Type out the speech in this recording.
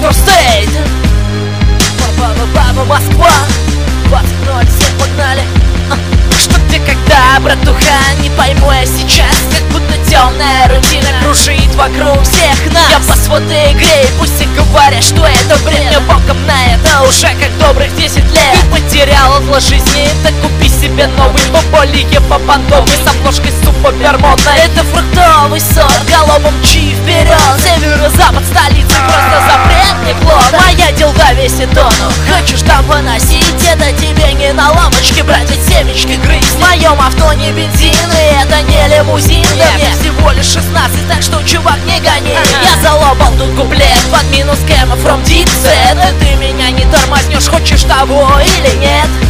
Интерстейт, Москва, 20:07, погнали. Что где когда, братуха, не пойму я сейчас. Как будто темная рутина кружит вокруг всех нас. Я по своей игре, и пусть и говорят, что это бред. Мне боком на это уже как добрых 10 лет. Ты потерял отла жизни, так купи себе новый, поболее по-бандовый, с обложкой супа вермонтной. Это фруктовый сорт, голубом мчи вперед. Северо-запад столицы, просто запрет не плод. Моя делга весит тонну, хочешь там выносить, это тебе не на лавочке брать, ведь семечки грызть. В моем авто не бензин, и это не лимузин. Да мне всего лишь 16, так что, чувак, не гони. Я залопал тут куплет под минус кэма from Dixie. Но ты меня не тормознешь, хочешь того или нет?